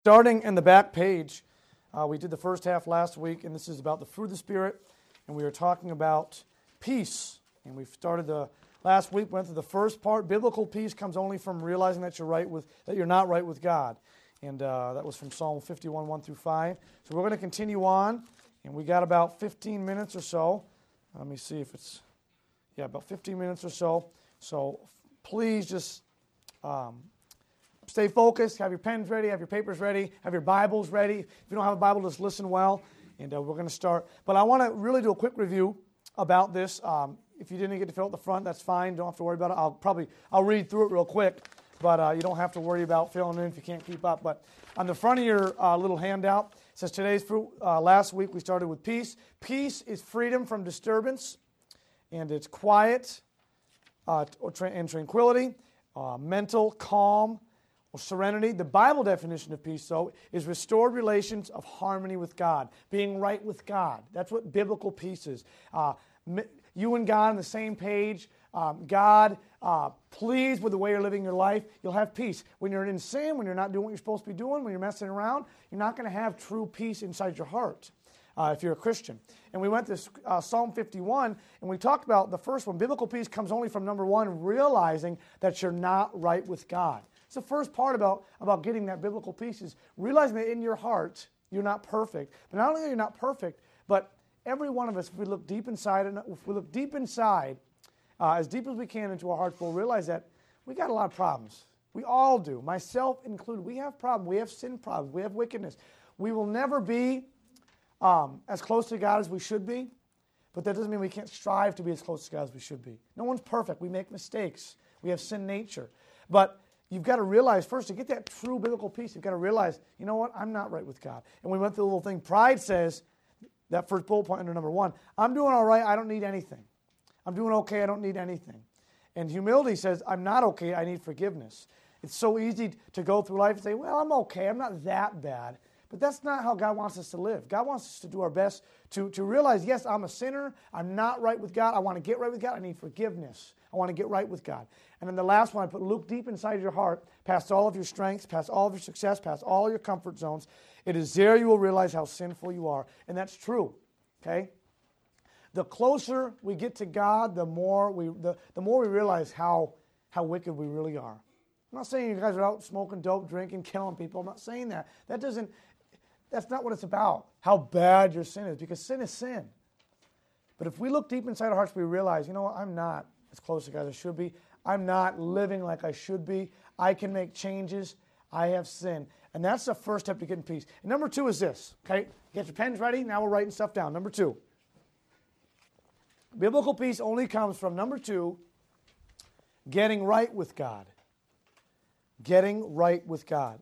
Starting in the back page, we did the first half last week, and this is about the fruit of the Spirit, and we were talking about peace. And we started last week, went through the first part. Biblical peace comes only from realizing that you're not right with God. And that was from Psalm 51, 1 through 5. So we're going to continue on, and we got about 15 minutes or so. Let me see if it's, about 15 minutes or so. So please just stay focused, have your pens ready, have your papers ready, have your Bibles ready. If you don't have a Bible, just listen well, and we're going to start. But I want to really do a quick review about this. If you didn't get to fill out the front, that's fine. Don't have to worry about it. I'll read through it real quick, but you don't have to worry about filling in if you can't keep up. But on the front of your little handout, it says today's fruit. Last week we started with peace. Peace is freedom from disturbance, and it's quiet and tranquility, mental calm, or serenity. The Bible definition of peace, though, is restored relations of harmony with God, being right with God. That's what biblical peace is. You and God on the same page, God pleased with the way you're living your life, you'll have peace. When you're in sin, when you're not doing what you're supposed to be doing, when you're messing around, you're not going to have true peace inside your heart if you're a Christian. And we went to Psalm 51, and we talked about the first one. Biblical peace comes only from, number one, realizing that you're not right with God. It's the first part about getting that biblical peace is realizing that in your heart you're not perfect. But not only are you not perfect, but every one of us, if we look deep inside, as deep as we can into our hearts, we'll realize that we got a lot of problems. We all do, myself included. We have problems. We have sin problems. We have wickedness. We will never be as close to God as we should be, but that doesn't mean we can't strive to be as close to God as we should be. No one's perfect. We make mistakes. We have sin nature. But you've got to realize, first, to get that true biblical peace, you've got to realize, you know what, I'm not right with God. And we went through the little thing. Pride says, that first bullet point under number one, I'm doing all right, I don't need anything. I'm doing okay, I don't need anything. And humility says, I'm not okay, I need forgiveness. It's so easy to go through life and say, well, I'm okay, I'm not that bad. But that's not how God wants us to live. God wants us to do our best to realize, yes, I'm a sinner, I'm not right with God, I want to get right with God, I need forgiveness. I want to get right with God. And then the last one, I put look deep inside your heart, past all of your strengths, past all of your success, past all your comfort zones. It is there you will realize how sinful you are. And that's true, okay? The closer we get to God, the more we realize how wicked we really are. I'm not saying you guys are out smoking dope, drinking, killing people. I'm not saying that. That's not what it's about, how bad your sin is, because sin is sin. But if we look deep inside our hearts, we realize, you know what, I'm not as close to God as I should be. I'm not living like I should be. I can make changes. I have sin. And that's the first step to getting peace. And number two is this, okay? Get your pens ready. Now we're writing stuff down. Number two. Biblical peace only comes from, number two, getting right with God. Getting right with God.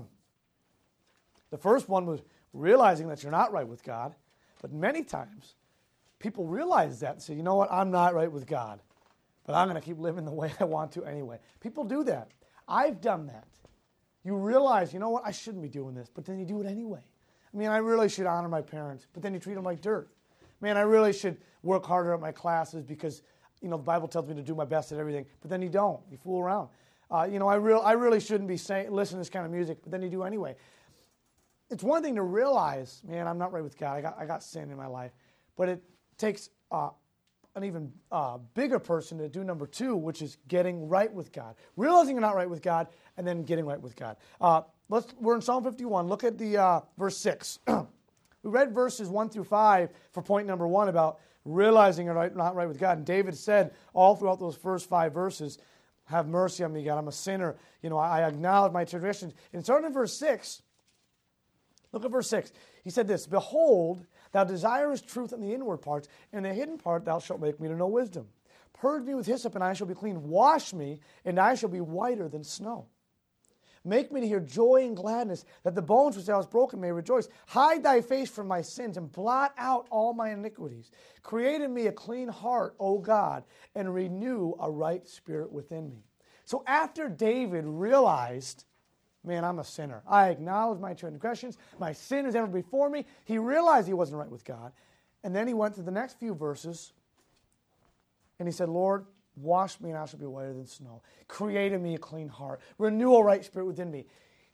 The first one was realizing that you're not right with God. But many times, people realize that and say, you know what, I'm not right with God. But I'm going to keep living the way I want to anyway. People do that. I've done that. You realize, you know what, I shouldn't be doing this, but then you do it anyway. I mean, I really should honor my parents, but then you treat them like dirt. Man, I really should work harder at my classes because, you know, the Bible tells me to do my best at everything, but then you don't. You fool around. I really shouldn't be listening to this kind of music, but then you do anyway. It's one thing to realize, man, I'm not right with God. I got sin in my life. But it takes an even bigger person to do number two, which is getting right with God. Realizing you're not right with God, and then getting right with God. We're in Psalm 51. Look at the verse 6. We read verses 1 through 5 for point number one about realizing you're not right with God. And David said all throughout those first 5 verses, have mercy on me, God. I'm a sinner. You know, I acknowledge my transgressions. And starting in verse 6, look at verse 6. He said this, behold, thou desirest truth in the inward parts, and in the hidden part thou shalt make me to know wisdom. Purge me with hyssop, and I shall be clean. Wash me, and I shall be whiter than snow. Make me to hear joy and gladness, that the bones which thou hast broken may rejoice. Hide thy face from my sins, and blot out all my iniquities. Create in me a clean heart, O God, and renew a right spirit within me. So after David realized, man, I'm a sinner. I acknowledge my transgressions. My sin is ever before me. He realized he wasn't right with God. And then he went to the next few verses, and he said, Lord, wash me and I shall be whiter than snow. Create in me a clean heart. Renew a right spirit within me.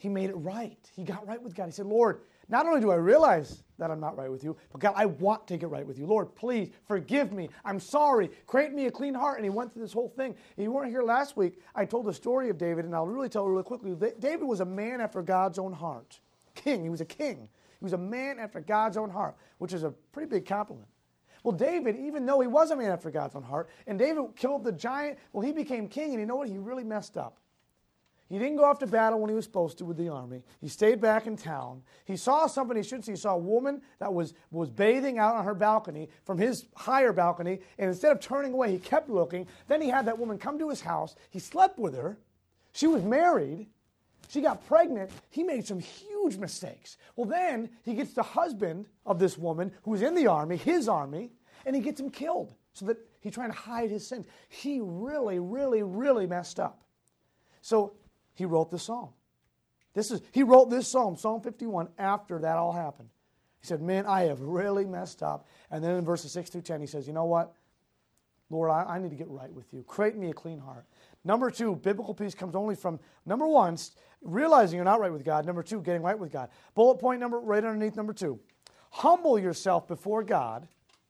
he made it right. He got right with God. He said, Lord, not only do I realize that I'm not right with you, but God, I want to get right with you. Lord, please forgive me. I'm sorry. Create me a clean heart. And he went through this whole thing. If you weren't here last week, I told the story of David, and I'll really tell it really quickly. David was a man after God's own heart. King. He was a king. He was a man after God's own heart, which is a pretty big compliment. Well, David, even though he was a man after God's own heart, and David killed the giant, well, he became king, and you know what? He really messed up. He didn't go off to battle when he was supposed to with the army. He stayed back in town. He saw something he shouldn't see. He saw a woman that was bathing out on her balcony from his higher balcony, and instead of turning away, he kept looking. Then he had that woman come to his house. He slept with her. She was married. She got pregnant. He made some huge mistakes. Well, then he gets the husband of this woman who's in the army, his army, and he gets him killed so that he's trying to hide his sins. He really, really, really messed up. So he wrote this psalm. He wrote this psalm, Psalm 51, after that all happened. He said, man, I have really messed up. And then in verses 6 through 10, he says, you know what? Lord, I need to get right with you. Create me a clean heart. Number 2, biblical peace comes only from, number 1, realizing you're not right with God. Number 2, getting right with God. Bullet point number right underneath number 2. Humble yourself before God.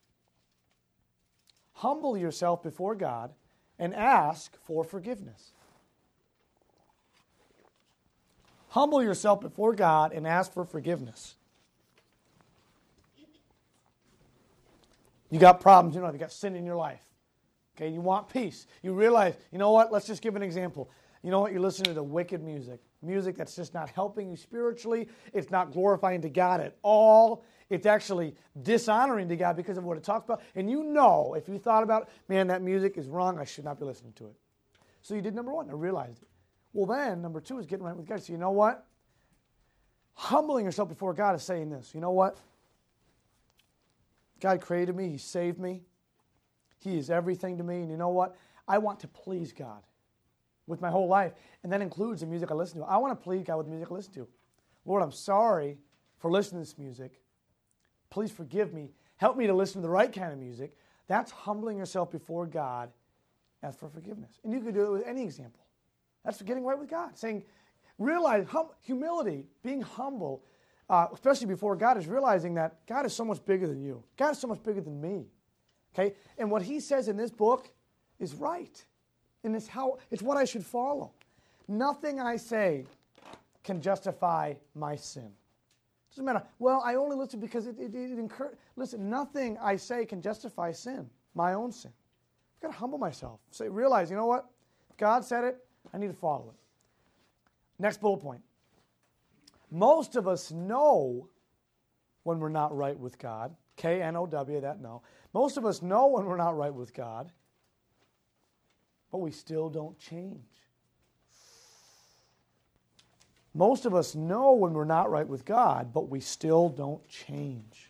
Humble yourself before God and ask for forgiveness. Humble yourself before God and ask for forgiveness. You got problems, you got sin in your life. Okay, you want peace. You realize, you know what? Let's just give an example. You know what? You're listening to wicked music that's just not helping you spiritually. It's not glorifying to God at all. It's actually dishonoring to God because of what it talks about. And you know, if you thought about, man, that music is wrong, I should not be listening to it. So you did number 1, I realized it. Well, then, number 2 is getting right with God. So you know what? Humbling yourself before God is saying this. You know what? God created me. He saved me. He is everything to me. And you know what? I want to please God with my whole life. And that includes the music I listen to. I want to please God with the music I listen to. Lord, I'm sorry for listening to this music. Please forgive me. Help me to listen to the right kind of music. That's humbling yourself before God as for forgiveness. And you could do it with any example. That's getting right with God. Saying, realize humility, being humble, especially before God, is realizing that God is so much bigger than you. God is so much bigger than me. Okay? And what he says in this book is right. And it's what I should follow. Nothing I say can justify my sin. It doesn't matter. Well, I only listen because it listen, nothing I say can justify sin, my own sin. I've got to humble myself. Realize, you know what? If God said it, I need to follow it. Next bullet point. Most of us know when we're not right with God. K-N-O-W, that no. Most of us know when we're not right with God, but we still don't change. Most of us know when we're not right with God, but we still don't change.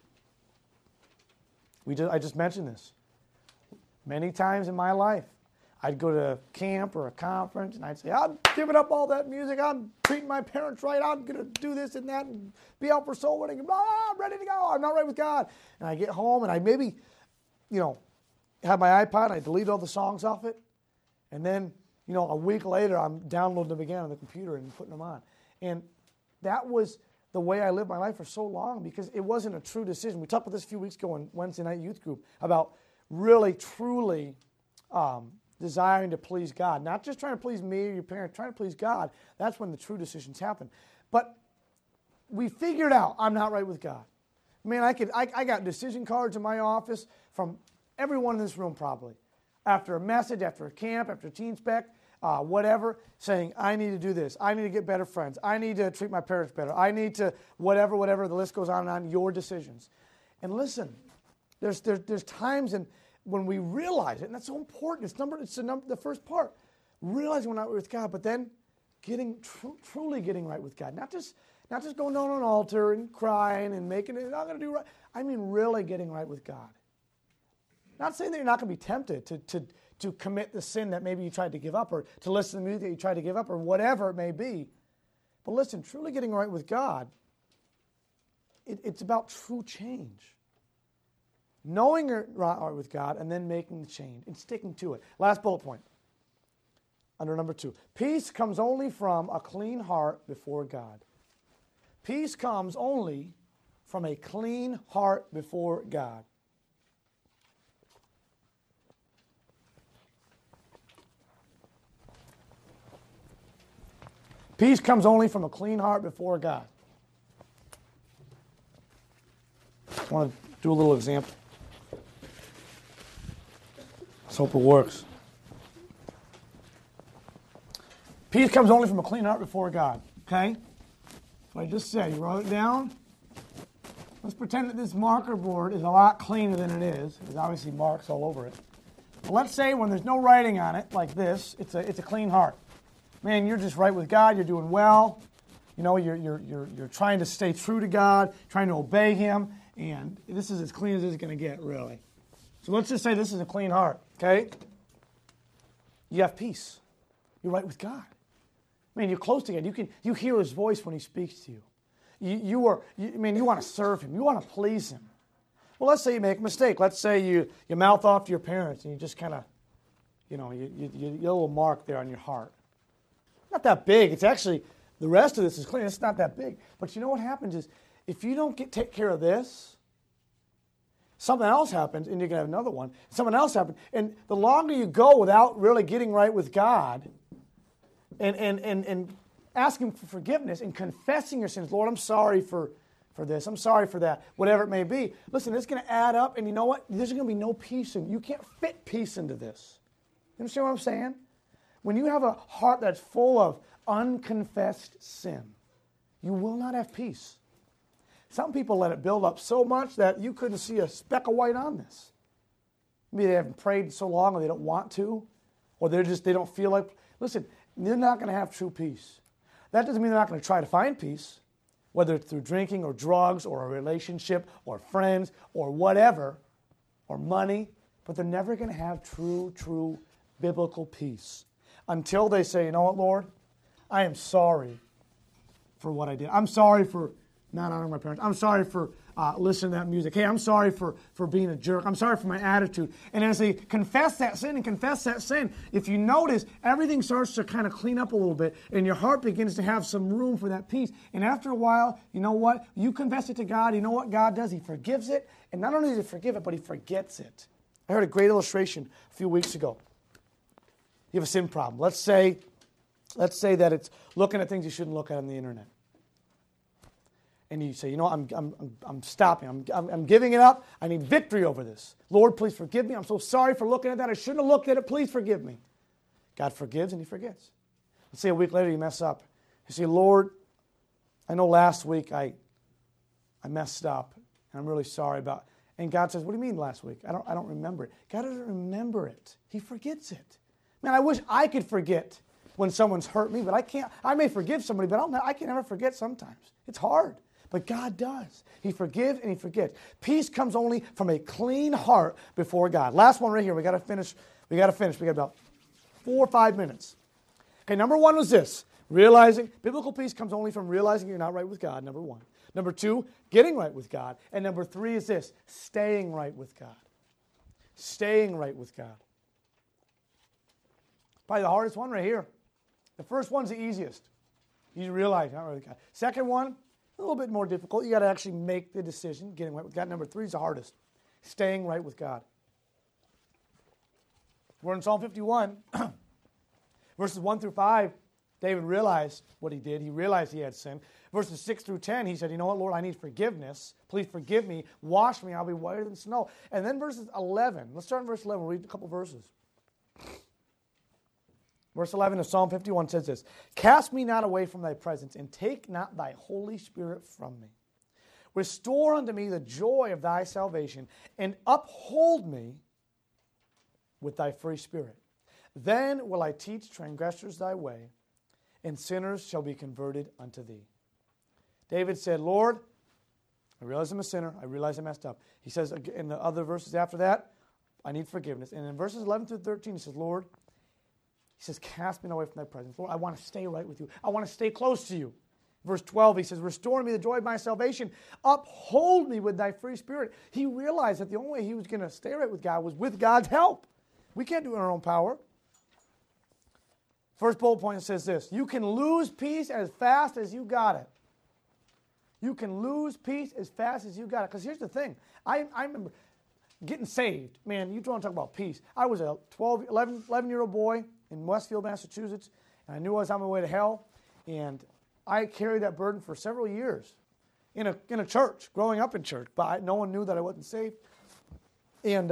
I just mentioned this. Many times in my life, I'd go to camp or a conference, and I'd say, I'm giving up all that music. I'm treating my parents right. I'm going to do this and that and be out for soul winning. And blah, I'm ready to go. I'm not right with God. And I get home, and I maybe, have my iPod, and I delete all the songs off it. And then, a week later, I'm downloading them again on the computer and putting them on. And that was the way I lived my life for so long because it wasn't a true decision. We talked about this a few weeks ago in Wednesday night youth group about really, truly desiring to please God. Not just trying to please me or your parents, trying to please God. That's when the true decisions happen. But we figured out I'm not right with God. Man, I got decision cards in my office from everyone in this room probably. After a message, after a camp, after a teen spec, whatever, saying, I need to do this. I need to get better friends. I need to treat my parents better. I need to whatever. The list goes on and on, your decisions. And listen, there's times when we realize it, and that's so important. It's the first part. Realizing we're not right with God, but then truly getting right with God. Not just going down on an altar and crying and making it, not going to do right. I mean really getting right with God. Not saying that you're not going to be tempted to commit the sin that maybe you tried to give up or to listen to the music that you tried to give up or whatever it may be. But listen, truly getting right with God, it's about true change. Knowing you're right with God and then making the change and sticking to it. Last bullet point. under number 2. Peace comes only from a clean heart before God. Peace comes only from a clean heart before God. Peace comes only from a clean heart before God. I want to do a little example. Let's hope it works. Peace comes only from a clean heart before God. Okay? What I just said, you wrote it down. Let's pretend that this marker board is a lot cleaner than it is. There's obviously marks all over it. But let's say when there's no writing on it, like this, it's a clean heart. Man, you're just right with God. You're doing well. You know, you're trying to stay true to God, trying to obey Him, and this is as clean as it's going to get, really. So let's just say this is a clean heart. Okay? You have peace. You're right with God. Man, you're close to God. You hear His voice when He speaks to you. You want to serve Him. You want to please Him. Well, let's say you make a mistake. Let's say you mouth off to your parents and you just kind of, you get a little mark there on your heart. Not that big. It's actually, the rest of this is clean. It's not that big. But you know what happens is, if you don't take care of this, something else happens, and you're going to have another one. Something else happens. And the longer you go without really getting right with God and asking for forgiveness and confessing your sins, Lord, I'm sorry for this. I'm sorry for that. Whatever it may be. Listen, it's going to add up, and you know what? There's going to be no peace in you. You can't fit peace into this. You understand what I'm saying? When you have a heart that's full of unconfessed sin, you will not have peace. Some people let it build up so much that you couldn't see a speck of white on this. Maybe they haven't prayed so long, or they don't want to, or they don't feel like. Listen, they're not going to have true peace. That doesn't mean they're not going to try to find peace, whether it's through drinking or drugs or a relationship or friends or whatever, or money, but they're never going to have true biblical peace until they say, you know what, Lord, I am sorry for what I did. I'm sorry for not honoring my parents. I'm sorry for listening to that music. Hey, I'm sorry for being a jerk. I'm sorry for my attitude. And as they confess that sin, if you notice, everything starts to kind of clean up a little bit, and your heart begins to have some room for that peace. And after a while, you know what? You confess it to God. You know what God does? He forgives it. And not only does He forgive it, but He forgets it. I heard a great illustration a few weeks ago. You have a sin problem. Let's say that it's looking at things you shouldn't look at on the internet. And you say, you know, I'm stopping. I'm giving it up. I need victory over this. Lord, please forgive me. I'm so sorry for looking at that. I shouldn't have looked at it. Please forgive me. God forgives and He forgets. Let's say a week later you mess up. You say, Lord, I know last week I messed up, and I'm really sorry about it. And God says, what do you mean last week? I don't remember it. God doesn't remember it. He forgets it. Man, I wish I could forget when someone's hurt me, but I can't. I may forgive somebody, but I can never forget sometimes. It's hard. But God does. He forgives and He forgets. Peace comes only from a clean heart before God. Last one right here. We got to finish. We got about 4 or 5 minutes. Okay, number 1 was this. Biblical peace comes only from realizing you're not right with God, number 1. Number 2, getting right with God. And number 3 is this, staying right with God. Staying right with God. Probably the hardest one right here. The first one's the easiest. You realize you're not right with God. Second one, a little bit more difficult. You got to actually make the decision, getting right with God. Number 3 is the hardest, staying right with God. We're in Psalm 51, verses 1 through 5. David realized what he did. He realized he had sinned. Verses 6 through 10, he said, you know what, Lord, I need forgiveness. Please forgive me. Wash me. I'll be whiter than snow. And then verses 11. Let's start in verse 11. We'll read a couple verses. Verse 11 of Psalm 51 says this, cast me not away from thy presence, and take not thy Holy Spirit from me. Restore unto me the joy of thy salvation, and uphold me with thy free spirit. Then will I teach transgressors thy way, and sinners shall be converted unto thee. David said, Lord, I realize I'm a sinner. I realize I messed up. He says in the other verses after that, I need forgiveness. And in verses 11 through 13, he says, Lord, he says, cast me not away from thy presence. Lord, I want to stay right with you. I want to stay close to you. Verse 12, he says, restore me the joy of my salvation. Uphold me with thy free spirit. He realized that the only way he was going to stay right with God was with God's help. We can't do it in our own power. First bullet point says this: you can lose peace as fast as you got it. You can lose peace as fast as you got it. Because here's the thing. I remember getting saved. Man, you want to talk about peace. I was a 11-year-old boy in Westfield, Massachusetts, and I knew I was on my way to hell. And I carried that burden for several years in a church, growing up in church. But no one knew that I wasn't saved. And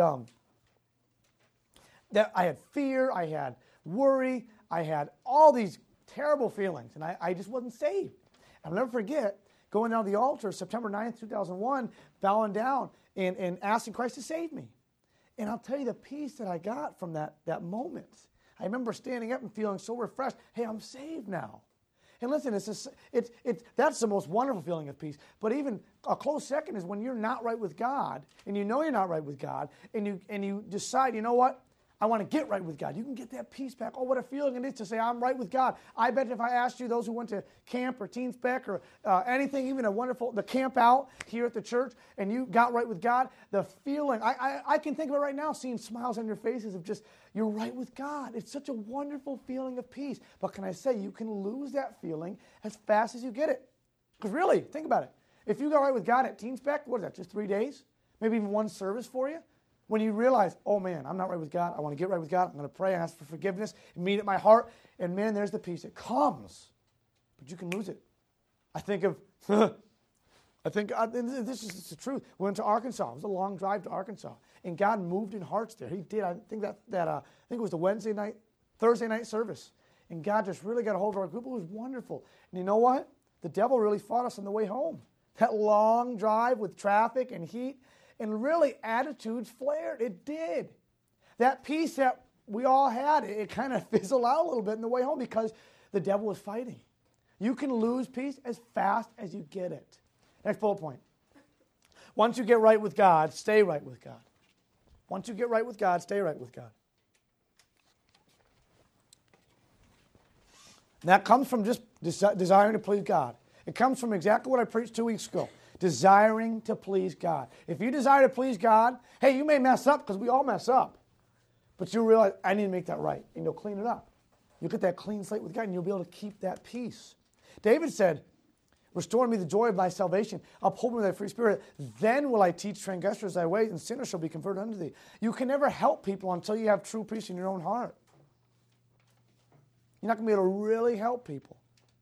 that I had fear, I had worry, I had all these terrible feelings, and I just wasn't saved. I'll never forget going down to the altar September 9th, 2001, bowing down and asking Christ to save me. And I'll tell you the peace that I got from that moment. I remember standing up and feeling so refreshed. Hey, I'm saved now. And listen, that's the most wonderful feeling of peace. But even a close second is when you're not right with God, and you know you're not right with God, and you decide, you know what? I want to get right with God. You can get that peace back. Oh, what a feeling it is to say, I'm right with God. I bet if I asked you, those who went to camp or Teen Spec or anything, even the camp out here at the church, and you got right with God, the feeling, I can think of it right now, seeing smiles on your faces of just, you're right with God. It's such a wonderful feeling of peace. But can I say, you can lose that feeling as fast as you get it. Because really, think about it. If you got right with God at Teen Spec, what is that, just 3 days? Maybe even one service for you? When you realize, oh man, I'm not right with God, I want to get right with God, I'm going to pray, ask for forgiveness, meet at my heart, and man, there's the peace. It comes, but you can lose it. I think this is the truth. We went to Arkansas. It was a long drive to Arkansas, and God moved in hearts there. He did. I think it was the Thursday night service, and God just really got a hold of our group. It was wonderful. And you know what? The devil really fought us on the way home. That long drive with traffic and heat. And really, attitudes flared. It did. That peace that we all had, it kind of fizzled out a little bit in the way home because the devil was fighting. You can lose peace as fast as you get it. Next bullet point. Once you get right with God, stay right with God. Once you get right with God, stay right with God. And that comes from just desiring to please God. It comes from exactly what I preached 2 weeks ago. Desiring to please God. If you desire to please God, hey, you may mess up because we all mess up. But you'll realize, I need to make that right. And you'll clean it up. You'll get that clean slate with God and you'll be able to keep that peace. David said, restore me the joy of thy salvation. Uphold me with thy free spirit. Then will I teach transgressors thy ways, and sinners shall be converted unto thee. You can never help people until you have true peace in your own heart. You're not going to be able to really help people.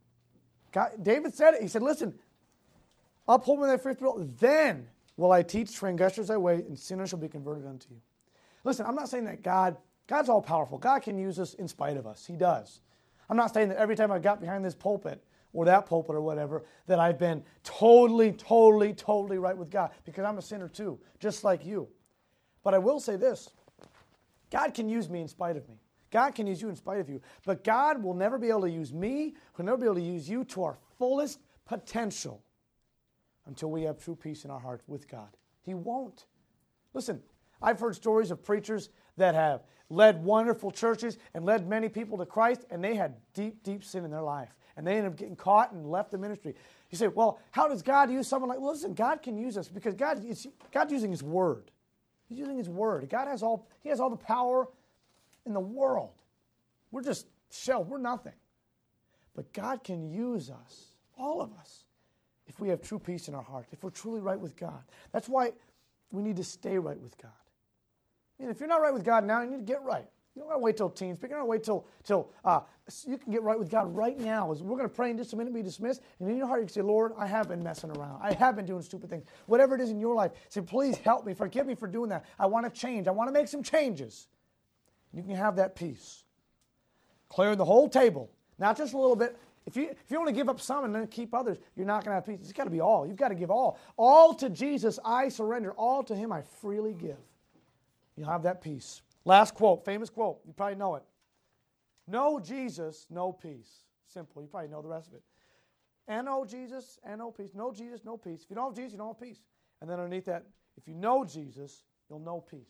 David said it. He said, listen, uphold me with thy free spirit, then will I teach transgressors thy way, and sinners shall be converted unto you. Listen, I'm not saying that God's all powerful. God can use us in spite of us. He does. I'm not saying that every time I got behind this pulpit or that pulpit or whatever, that I've been totally right with God, because I'm a sinner too, just like you. But I will say this. God can use me in spite of me. God can use you in spite of you. But God will never be able to use me, will never be able to use you to our fullest potential until we have true peace in our heart with God. He won't. Listen, I've heard stories of preachers that have led wonderful churches and led many people to Christ, and they had deep sin in their life. And they ended up getting caught and left the ministry. You say, well, how does God use someone like... Well, listen, God can use us because God's using His Word. He's using His Word. God has He has all the power in the world. We're just shells. We're nothing. But God can use us, all of us, if we have true peace in our heart, if we're truly right with God. That's why we need to stay right with God. And if you're not right with God now, you need to get right. You don't got to wait till teens. You don't got to wait till you can get right with God right now. As we're going to pray in just a minute, be dismissed. And in your heart, you can say, Lord, I have been messing around. I have been doing stupid things. Whatever it is in your life, say, please help me. Forgive me for doing that. I want to change. I want to make some changes. You can have that peace. Clear the whole table, not just a little bit. If you want to give up some and then keep others, you're not going to have peace. It's got to be all. You've got to give all. All to Jesus I surrender. All to Him I freely give. You'll have that peace. Last quote, famous quote. You probably know it. No Jesus, no peace. Simple. You probably know the rest of it. N-O Jesus, N-O peace. No Jesus, no peace. If you don't have Jesus, you don't have peace. And then underneath that, if you know Jesus, you'll know peace.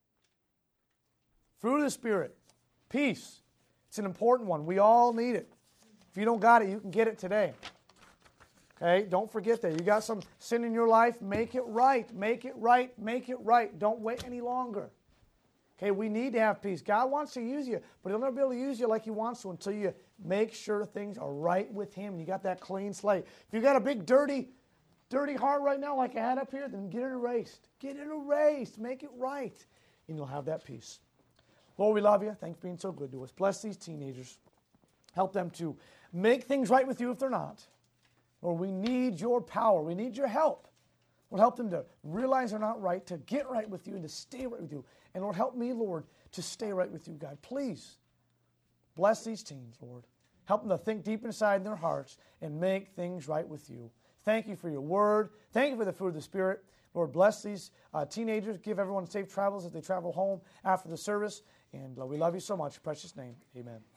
Fruit of the Spirit. Peace. It's an important one. We all need it. If you don't got it, you can get it today. Okay? Don't forget that. You got some sin in your life, make it right. Make it right. Make it right. Don't wait any longer. Okay, we need to have peace. God wants to use you, but He'll never be able to use you like He wants to until you make sure things are right with Him. You got that clean slate. If you got a big dirty heart right now like I had up here, then get it erased. Get it erased. Make it right. And you'll have that peace. Lord, we love you. Thanks for being so good to us. Bless these teenagers. Help them to make things right with you if they're not. Lord, we need your power. We need your help. Lord, help them to realize they're not right, to get right with you, and to stay right with you. And Lord, help me, Lord, to stay right with you, God. Please bless these teens, Lord. Help them to think deep inside in their hearts and make things right with you. Thank you for your word. Thank you for the fruit of the Spirit. Lord, bless these teenagers. Give everyone safe travels as they travel home after the service. And we love you so much. In precious name, amen.